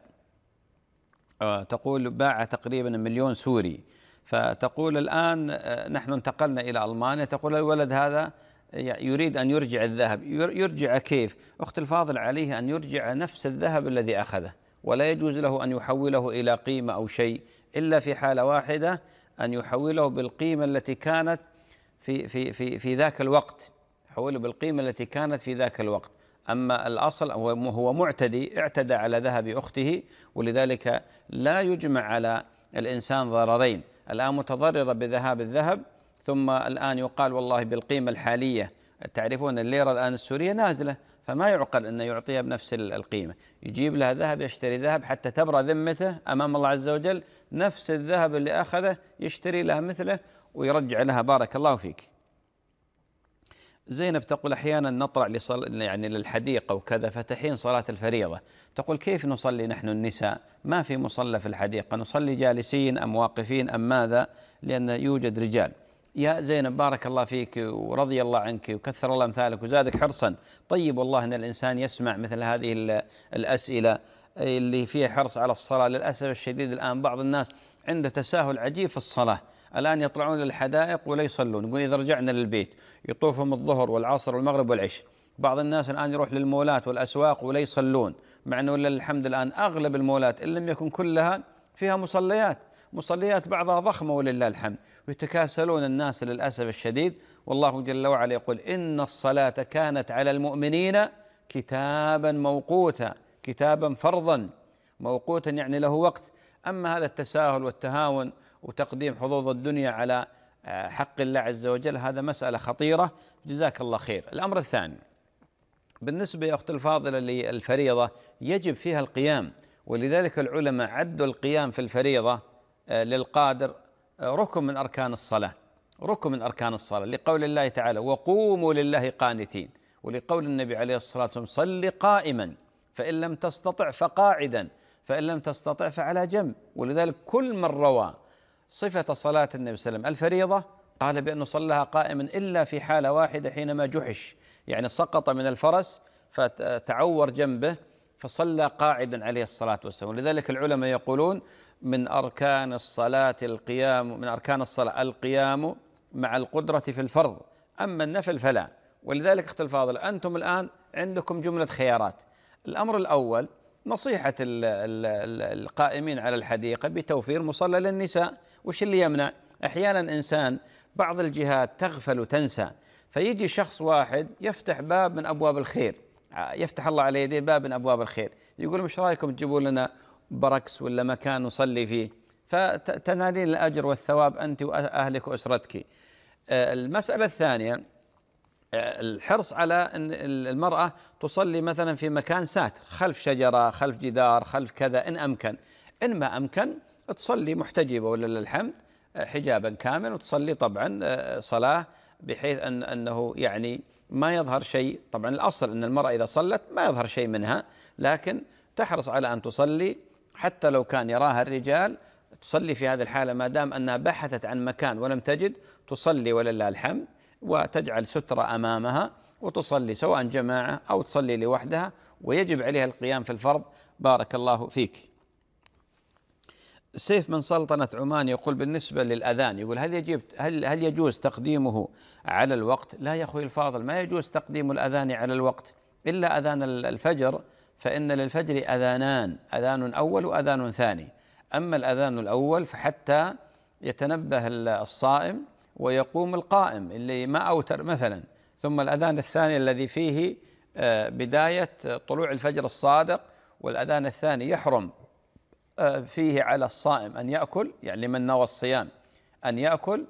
تقول باع تقريبا 1,000,000 سوري. فتقول الآن نحن انتقلنا إلى ألمانيا، تقول الولد هذا يريد أن يرجع الذهب. يرجع كيف؟ أخت الفاضل عليه أن يرجع نفس الذهب الذي أخذه، ولا يجوز له أن يحوله إلى قيمة أو شيء إلا في حالة واحدة، أن يحوله بالقيمة التي كانت في ذاك الوقت، يحوله بالقيمة التي كانت في ذاك الوقت. أما الأصل هو معتدي، اعتدى على ذهب أخته، ولذلك لا يجمع على الإنسان ضررين، الآن متضرر بذهاب الذهب، ثم الآن يقال والله بالقيمة الحالية. تعرفون الليرة الآن السورية نازلة، فما يعقل أن يعطيها بنفس القيمة، يجيب لها ذهب، يشتري ذهب حتى تبرأ ذمته أمام الله عز وجل، نفس الذهب اللي أخذه يشتري لها مثله ويرجع لها. بارك الله فيك. زينب تقول أحيانا نطلع يعني للحديقة وكذا فتحين صلاة الفريضة، تقول كيف نصلي نحن النساء؟ ما في مصلى في الحديقة، نصلي جالسين أم واقفين أم ماذا؟ لأن يوجد رجال. يا زينب بارك الله فيك ورضي الله عنك وكثر الله أمثالك وزادك حرصا. طيب والله أن الإنسان يسمع مثل هذه الأسئلة اللي فيها حرص على الصلاة. للأسف الشديد الآن بعض الناس عنده تساهل عجيب في الصلاة، الآن يطلعون للحدائق ولا يصلون، يقول إذا رجعنا للبيت يطوفهم الظهر والعصر والمغرب والعشاء. بعض الناس الآن يروح للمولات والأسواق ولا يصلون، مع أنه الحمد الآن أغلب المولات إن لم يكن كلها فيها مصليات بعضها ضخمة ولله الحمد، ويتكاسلون الناس للأسف الشديد. والله جل وعلا يقول إن الصلاة كانت على المؤمنين كتابا موقوتا، كتابا فرضا موقوتا يعني له وقت. أما هذا التساهل والتهاون وتقديم حظوظ الدنيا على حق الله عز وجل هذا مسألة خطيرة، جزاك الله خير. الأمر الثاني بالنسبة يا أخت الفاضلة للفريضة يجب فيها القيام، ولذلك العلماء عدوا القيام في الفريضة للقادر ركن من أركان الصلاة، ركن من أركان الصلاة، لقول الله تعالى وقوموا لله قانتين، ولقول النبي عليه الصلاة والسلام صل قائما فإن لم تستطع فقاعدا فإن لم تستطع فعلى جنب. ولذلك كل من روى صفة صلاة النبي صلى الله عليه وسلم الفريضة قال بأنه صلىها قائما إلا في حالة واحدة حينما جحش، يعني سقط من الفرس فتعور جنبه فصلى قاعدا عليه الصلاة والسلام. ولذلك العلماء يقولون من أركان الصلاة القيام، من أركان الصلاة القيام مع القدرة في الفرض، أما النفل فلا. ولذلك أخت الفاضل أنتم الآن عندكم جملة خيارات. الأمر الأول نصيحة القائمين على الحديقة بتوفير مصلى للنساء. وش اللي يمنع؟ أحيانا إنسان بعض الجهات تغفل وتنسى، فيجي شخص واحد يفتح باب من أبواب الخير، يفتح الله على يديه باب من أبواب الخير، يقول مش رأيكم تجيبوا لنا بركس ولا مكان نصلي فيه، فتنالين الأجر والثواب أنت وأهلك وأسرتك. المسألة الثانية الحرص على أن المرأة تصلي مثلا في مكان ساتر، خلف شجرة، خلف جدار، خلف كذا إن أمكن. إن ما أمكن تصلي محتجبة ولله الحمد حجابا كامل، وتصلي طبعا صلاة بحيث أنه يعني ما يظهر شيء. طبعا الأصل أن المرأة إذا صلت ما يظهر شيء منها، لكن تحرص على أن تصلي حتى لو كان يراها الرجال، تصلي في هذه الحالة ما دام أنها بحثت عن مكان ولم تجد تصلي ولله الحمد، وتجعل سترة أمامها وتصلي سواء جماعة أو تصلي لوحدها، ويجب عليها القيام في الفرض. بارك الله فيك. سيف من سلطنة عمان يقول بالنسبة للأذان، يقول هل يجوز تقديمه على الوقت؟ لا يا أخوي الفاضل، ما يجوز تقديم الأذان على الوقت إلا أذان الفجر، فإن للفجر أذانان، أذان أول وأذان ثاني. أما الأذان الأول فحتى يتنبه الصائم ويقوم القائم اللي ما أوتر مثلا، ثم الأذان الثاني الذي فيه بداية طلوع الفجر الصادق، والأذان الثاني يحرم فيه على الصائم أن يأكل، يعني من نوى الصيام أن يأكل،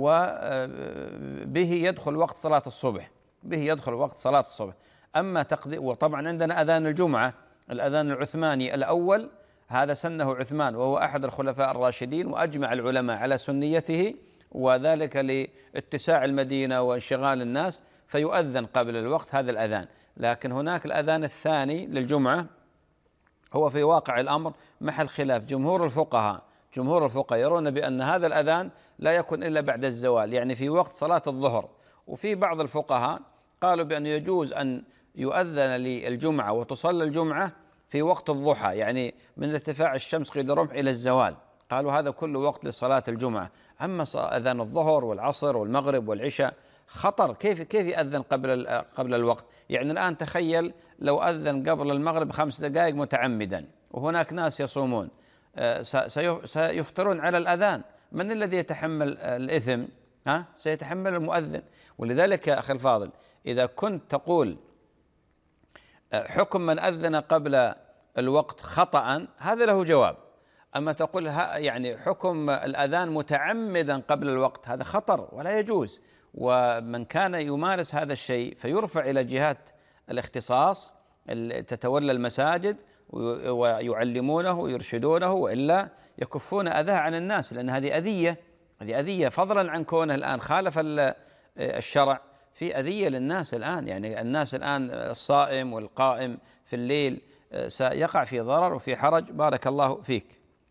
وبه يدخل وقت صلاة الصبح، به يدخل وقت صلاة الصبح. أما وطبعا عندنا أذان الجمعة، الأذان العثماني الأول، هذا سنه عثمان وهو أحد الخلفاء الراشدين، وأجمع العلماء على سنيته، وذلك لاتساع المدينة وانشغال الناس، فيؤذن قبل الوقت هذا الأذان. لكن هناك الأذان الثاني للجمعة هو في واقع الأمر محل خلاف. جمهور الفقهاء يرون بأن هذا الأذان لا يكون إلا بعد الزوال، يعني في وقت صلاة الظهر. وفي بعض الفقهاء قالوا بأنه يجوز أن يؤذن للجمعة وتصلى الجمعة في وقت الضحى، يعني من ارتفاع الشمس قيد الرمح إلى الزوال، قالوا هذا كله وقت لصلاة الجمعة. أما أذان الظهر والعصر والمغرب والعشاء خطر، كيف يأذن قبل الوقت؟ يعني الآن تخيل لو أذن قبل المغرب 5 دقائق متعمدا، وهناك ناس يصومون سيفطرون على الأذان، من الذي يتحمل الإثم؟ سيتحمل المؤذن. ولذلك يا أخي الفاضل، إذا كنت تقول حكم من أذن قبل الوقت خطأ، هذا له جواب. أما تقول يعني حكم الأذان متعمدا قبل الوقت، هذا خطر ولا يجوز. ومن كان يمارس هذا الشيء فيرفع إلى جهات الاختصاص تتولى المساجد ويعلمونه ويرشدونه، وإلا يكفون أذاه عن الناس، لأن هذه أذية فضلا عن كونه الآن خالف الشرع، في أذية للناس الآن. يعني الناس الآن الصائم والقائم في الليل سيقع في ضرر وفي حرج. بارك الله فيك.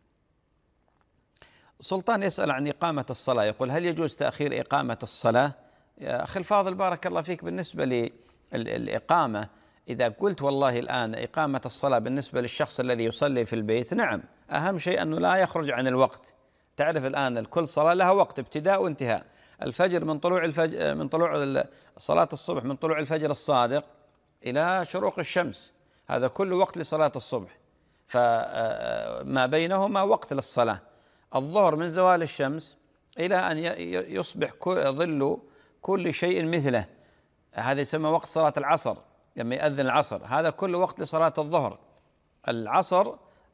سلطان يسأل عن إقامة الصلاة، يقول هل يجوز تأخير إقامة الصلاة؟ يا أخي الفاضل بارك الله فيك، بالنسبة للإقامة، إذا قلت والله الآن إقامة الصلاة بالنسبة للشخص الذي يصلي في البيت، نعم، أهم شيء أنه لا يخرج عن الوقت. تعرف الآن كل صلاة لها وقت ابتداء وانتهاء. الفجر من طلوع صلاة الصبح، من طلوع الفجر الصادق إلى شروق الشمس، هذا كل وقت لصلاة الصبح، فما بينهما وقت للصلاة. الظهر من زوال الشمس إلى أن يصبح ظل كل شيء مثله، هذا يسمى وقت صلاة العصر، لما يأذن العصر، هذا كل وقت لصلاة الظهر. العصر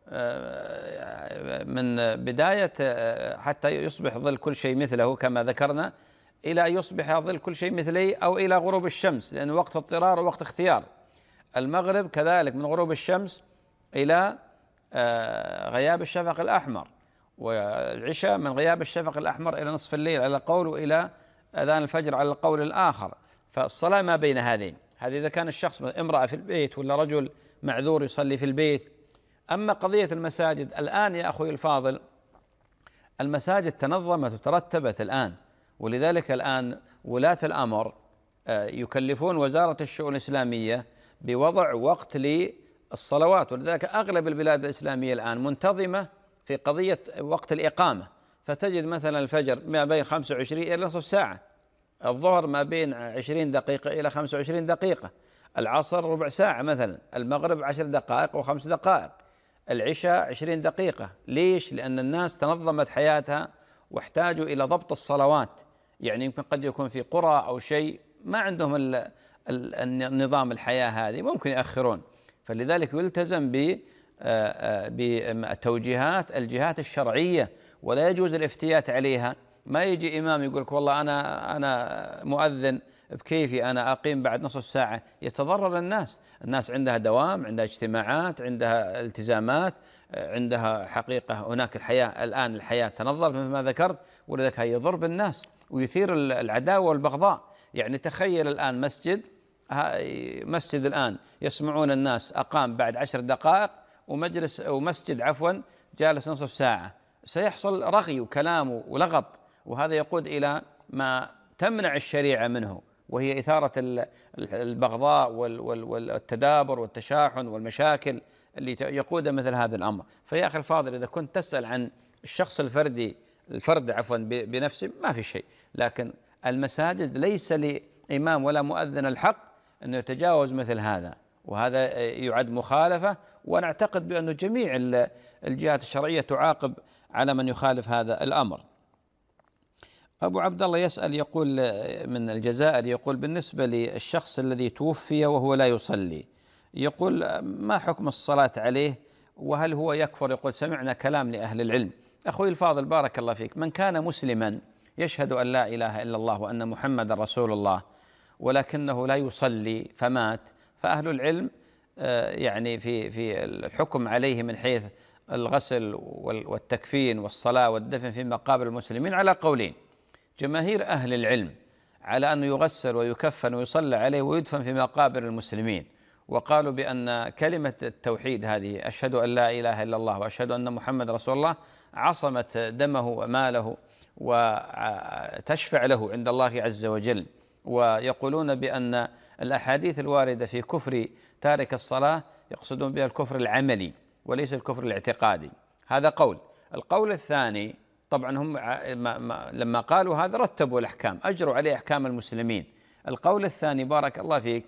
من بداية حتى يصبح ظل كل شيء مثله كما ذكرنا، إلى أن يصبح ظل كل شيء مثله، أو إلى غروب الشمس، لأن وقت اضطرار ووقت اختيار. المغرب كذلك من غروب الشمس إلى غياب الشفق الأحمر، والعشاء من غياب الشفق الأحمر إلى نصف الليل على قول، وإلى أذان الفجر على القول الآخر. فالصلاة ما بين هذين، هذا إذا كان الشخص امرأة في البيت ولا رجل معذور يصلي في البيت. أما قضية المساجد الآن يا أخوي الفاضل، المساجد تنظمت وترتبت الآن، ولذلك الآن ولاة الأمر يكلفون وزارة الشؤون الإسلامية بوضع وقت للصلوات، ولذلك أغلب البلاد الإسلامية الآن منتظمة في قضية وقت الإقامة. فتجد مثلا الفجر ما بين 25 إلى نصف ساعة، الظهر ما بين 20 دقيقة إلى 25 دقيقة، العصر ربع ساعة مثلا، المغرب 10 دقائق و5 دقائق، العشاء 20 دقيقة. ليش؟ لأن الناس تنظمت حياتها واحتاجوا إلى ضبط الصلوات. يعني يمكن قد يكون في قرى أو شيء ما عندهم النظام الحياة هذه، ممكن يأخرون، فلذلك يلتزم بتوجيهات الجهات الشرعية، ولا يجوز الافتيات عليها. ما يجي إمام يقول لك والله أنا مؤذن بكيفي، أنا أقيم بعد نصف ساعة، يتضرر الناس عندها دوام، عندها اجتماعات، عندها التزامات، عندها حقيقة هناك الحياة تنظمت مثل ما ذكرت، ولذلك هي يضر بالناس ويثير العداوة والبغضاء. يعني تخيل الآن مسجد الآن يسمعون الناس أقام بعد 10 دقائق، ومسجد جالس نصف ساعة، سيحصل رغي وكلام ولغط، وهذا يقود إلى ما تمنع الشريعة منه، وهي إثارة البغضاء والتدابر والتشاحن والمشاكل اللي يقود مثل هذا الأمر. فيا أخي الفاضل، إذا كنت تسأل عن الشخص الفرد بنفسه ما في شيء، لكن المساجد ليس لإمام ولا مؤذن الحق أنه يتجاوز مثل هذا، وهذا يعد مخالفة، ونعتقد بأن جميع الجهات الشرعية تعاقب على من يخالف هذا الأمر. أبو عبد الله يسأل، يقول من الجزائر، يقول بالنسبة للشخص الذي توفي وهو لا يصلي، يقول ما حكم الصلاة عليه وهل هو يكفر؟ يقول سمعنا كلام لأهل العلم. أخوي الفاضل بارك الله فيك، من كان مسلما يشهد أن لا إله إلا الله وأن محمد رسول الله ولكنه لا يصلي فمات، فأهل العلم يعني في الحكم عليه من حيث الغسل والتكفين والصلاة والدفن في مقابر المسلمين على قولين. جماهير أهل العلم على أنه يغسل ويكفن ويصلى عليه ويدفن في مقابر المسلمين، وقالوا بأن كلمة التوحيد هذه أشهد أن لا إله إلا الله وأشهد أن محمد رسول الله عصمت دمه وماله وتشفع له عند الله عز وجل. ويقولون بأن الأحاديث الواردة في كفر تارك الصلاة يقصدون بها الكفر العملي وليس الكفر الاعتقادي. هذا قول. القول الثاني، طبعا هم لما قالوا هذا رتبوا الأحكام، أجروا عليه أحكام المسلمين. القول الثاني بارك الله فيك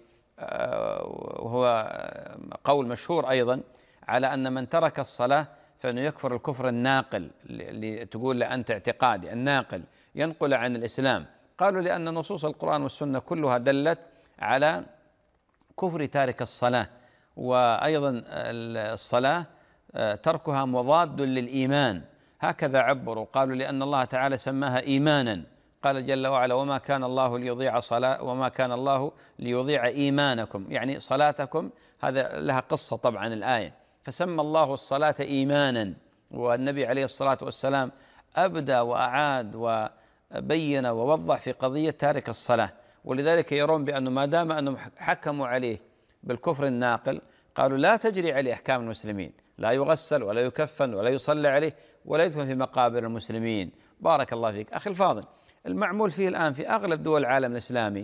وهو قول مشهور أيضا، على أن من ترك الصلاة فإنه يكفر الكفر الناقل، اللي تقول له أنت اعتقادي، الناقل ينقل عن الإسلام. قالوا لأن نصوص القرآن والسنة كلها دلت على كفر تارك الصلاة، وأيضا الصلاة تركها مضاد للإيمان، هكذا عبروا. قالوا لأن الله تعالى سماها إيمانا، قال جل وعلا وما كان الله ليضيع صلاة وما كان الله ليضيع إيمانكم، يعني صلاتكم. هذا لها قصة طبعا الآية، فسمى الله الصلاة إيمانا، والنبي عليه الصلاة والسلام أبدى وأعاد وبين ووضح في قضية تارك الصلاة. ولذلك يرون بأنه ما دام أنهم حكموا عليه بالكفر الناقل، قالوا لا تجري عليه أحكام المسلمين، لا يغسل ولا يكفن ولا يصلى عليه ولا يدفن في مقابر المسلمين. بارك الله فيك. أخي الفاضل، المعمول فيه الآن في أغلب دول العالم الإسلامي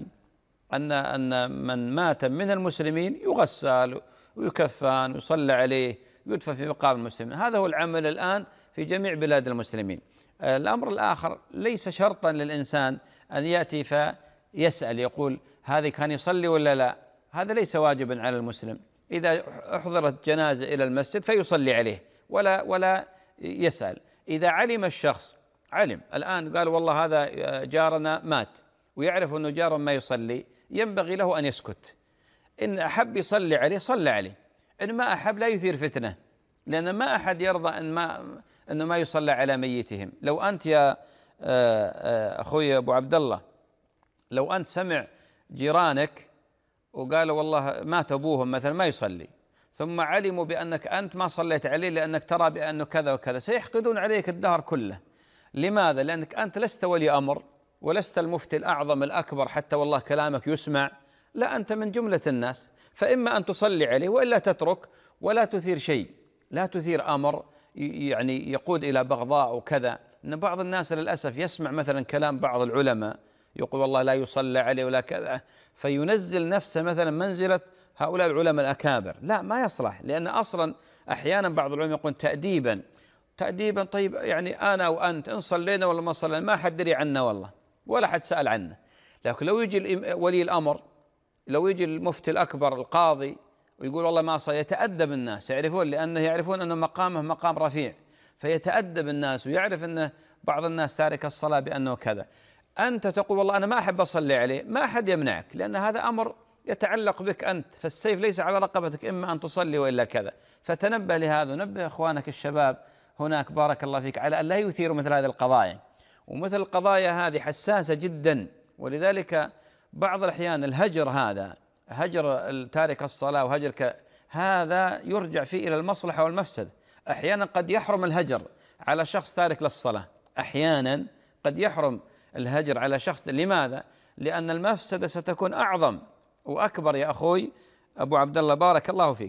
أن من مات من المسلمين يغسل ويكفن ويصلى عليه ويدفن في مقابر المسلمين. هذا هو العمل الآن في جميع بلاد المسلمين. الأمر الآخر، ليس شرطا للإنسان أن يأتي فيسأل يقول هذا كان يصلي ولا لا، هذا ليس واجبا على المسلم. إذا أحضرت جنازة إلى المسجد فيصلي عليه ولا يسأل. إذا علم الشخص، علم الآن قال والله هذا جارنا مات، ويعرف أنه جار ما يصلي، ينبغي له أن يسكت. إن أحب يصلي عليه صلى عليه، إن ما أحب لا يثير فتنة، لأن ما أحد يرضى أنه ما يصلى على ميتهم. لو أنت يا أخوي أبو عبد الله، لو أنت سمع جيرانك وقالوا والله مات أبوهم مثلا ما يصلي، ثم علموا بأنك أنت ما صليت عليه لأنك ترى بأنه كذا وكذا، سيحقدون عليك الدهر كله. لماذا؟ لأنك أنت لست ولي أمر ولست المفتي الأعظم الأكبر حتى والله كلامك يسمع، لا، أنت من جملة الناس، فإما أن تصلي عليه وإلا تترك ولا تثير شيء، لا تثير أمر يعني يقود إلى بغضاء وكذا. إن بعض الناس للأسف يسمع مثلا كلام بعض العلماء يقول والله لا يصلى عليه ولا كذا، فينزل نفسه مثلا منزلة هؤلاء العلماء الأكابر. لا، ما يصلح، لأن أصلا أحيانا بعض العلماء يقول تأديبا، طيب يعني أنا وأنت إن صلينا ولا ما صلينا ما حد دري عنا والله ولا حد سأل عنا. لكن لو يجي ولي الأمر، لو يجي المفتي الأكبر القاضي ويقول والله ما صلى، يتأدب الناس، لأنه يعرفون أن مقامه مقام رفيع، فيتأدب الناس ويعرف أن بعض الناس تارك الصلاة بأنه كذا. أنت تقول والله أنا ما أحب أصلي عليه، ما أحد يمنعك، لأن هذا أمر يتعلق بك أنت، فالسيف ليس على رقبتك، إما أن تصلي وإلا كذا. فتنبه لهذا، ونبه إخوانك الشباب هناك بارك الله فيك على أن لا يثيروا مثل هذه القضايا، ومثل القضايا هذه حساسة جدا. ولذلك بعض الأحيان الهجر هذا، هجر تارك الصلاة وهجر هذا يرجع فيه إلى المصلحة والمفسد. أحيانا قد يحرم الهجر على شخص تارك للصلاة، أحيانا قد يحرم الهجر على شخص. لماذا؟ لأن المفسدة ستكون أعظم وأكبر. يا أخوي أبو عبد الله بارك الله فيك.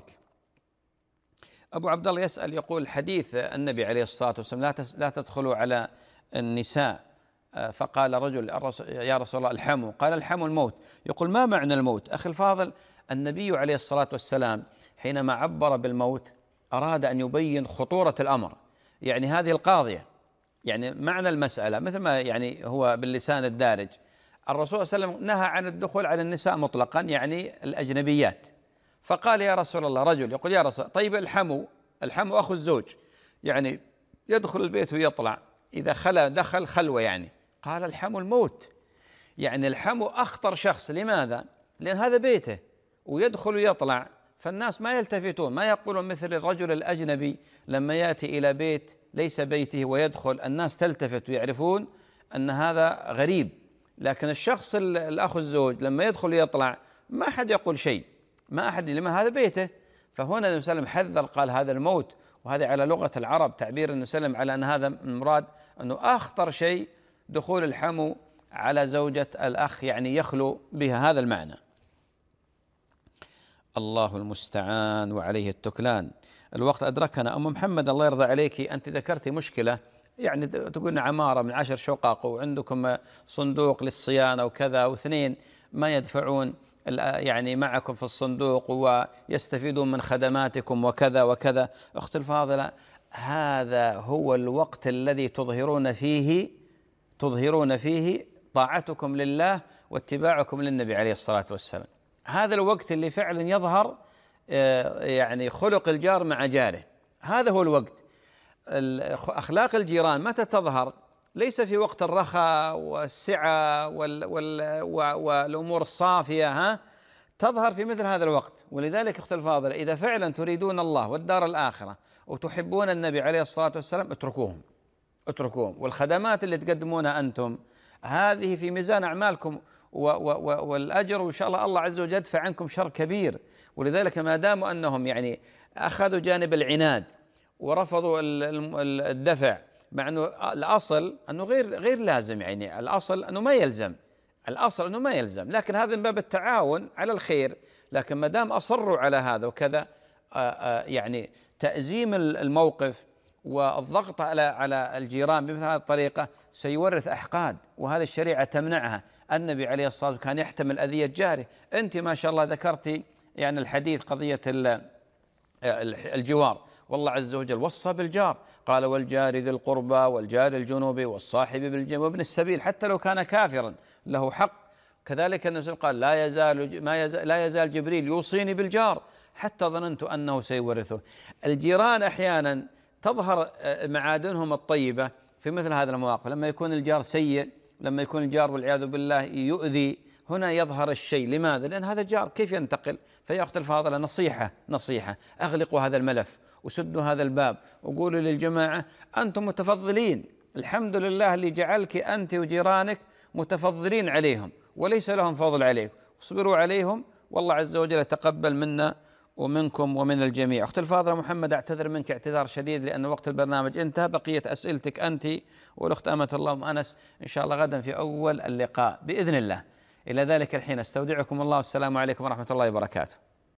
أبو عبد الله يسأل يقول حديث النبي عليه الصلاة والسلام لا تدخلوا على النساء فقال رجل يا رسول الله الحمو، قال الحمو الموت. يقول ما معنى الموت؟ أخي الفاضل، النبي عليه الصلاة والسلام حينما عبر بالموت أراد أن يبين خطورة الأمر، يعني هذه القاضية، يعني معنى المسألة مثل ما يعني هو باللسان الدارج. الرسول صلى الله عليه وسلم نهى عن الدخول على النساء مطلقا، يعني الأجنبيات. فقال يا رسول الله، رجل يقول يا رسول طيب الحمو أخو الزوج، يعني يدخل البيت ويطلع، إذا دخل خلوة يعني. قال الحمو الموت، يعني الحمو أخطر شخص. لماذا؟ لأن هذا بيته ويدخل ويطلع، فالناس ما يلتفتون، ما يقولون مثل الرجل الأجنبي لما يأتي إلى بيت ليس بيته ويدخل، الناس تلتفت ويعرفون أن هذا غريب. لكن الشخص الأخ الزوج لما يدخل ويطلع ما أحد يقول شيء، ما أحد، لما هذا بيته. فهنا النبي صلى الله عليه وسلم حذر، قال هذا الموت، وهذا على لغة العرب تعبير النبي صلى الله عليه وسلم على أن هذا المراد، أنه أخطر شيء دخول الحمو على زوجة الأخ، يعني يخلو بها، هذا المعنى. الله المستعان وعليه التكلان. الوقت أدركنا. أم محمد الله يرضى عليك، أنت ذكرتي مشكلة، يعني تقولنا عمارة من 10 شقق وعندكم صندوق للصيانة وكذا، واثنين ما يدفعون يعني معكم في الصندوق ويستفيدون من خدماتكم وكذا وكذا. أخت الفاضلة، هذا هو الوقت الذي تظهرون فيه طاعتكم لله واتباعكم للنبي عليه الصلاة والسلام. هذا الوقت اللي فعلا يظهر يعني خلق الجار مع جاره، هذا هو الوقت. أخلاق الجيران متى تظهر؟ ليس في وقت الرخاء والسعة والأمور الصافية، تظهر في مثل هذا الوقت. ولذلك أخت الفاضلة، إذا فعلا تريدون الله والدار الآخرة وتحبون النبي عليه الصلاة والسلام، اتركوهم. والخدمات اللي تقدمونها أنتم هذه في ميزان أعمالكم والأجر، وإن شاء الله عز وجل يدفع عنكم شر كبير. ولذلك ما داموا أنهم يعني أخذوا جانب العناد ورفضوا الدفع، مع أنه الأصل أنه غير لازم، يعني الأصل أنه ما يلزم، لكن هذا من باب التعاون على الخير. لكن ما دام أصروا على هذا وكذا، يعني تأزيم الموقف والضغط على الجيران بمثل هذه الطريقة سيورث أحقاد، وهذه الشريعة تمنعها. النبي عليه الصلاة والسلام كان يحتمل أذية جاره. أنت ما شاء الله ذكرتي يعني الحديث قضية الجوار، والله عز وجل وصى بالجار، قال والجار ذي القربى والجار الجنوب والصاحب بالجنب وابن السبيل حتى لو كان كافرا له حق. كذلك النبي قال لا يزال جبريل يوصيني بالجار حتى ظننت أنه سيورثه. الجيران أحيانا تظهر معادنهم الطيبة في مثل هذه المواقف، لما يكون الجار سيء، لما يكون الجار والعياذ بالله يؤذي، هنا يظهر الشيء. لماذا؟ لأن هذا الجار كيف ينتقل؟ فيا أخت الفاضلة، نصيحة، أغلقوا هذا الملف وسدوا هذا الباب وقولوا للجماعة أنتم متفضلين، الحمد لله اللي جعلك أنت وجيرانك متفضلين عليهم وليس لهم فضل عليكم، اصبروا عليهم والله عز وجل يتقبل منا ومنكم ومن الجميع. أخت الفاضلة محمد، أعتذر منك اعتذار شديد لأن وقت البرنامج انتهى، بقية أسئلتك أنت والأخت أمة الله أم أنس إن شاء الله غدا في أول اللقاء بإذن الله. إلى ذلك الحين استودعكم الله، والسلام عليكم ورحمة الله وبركاته.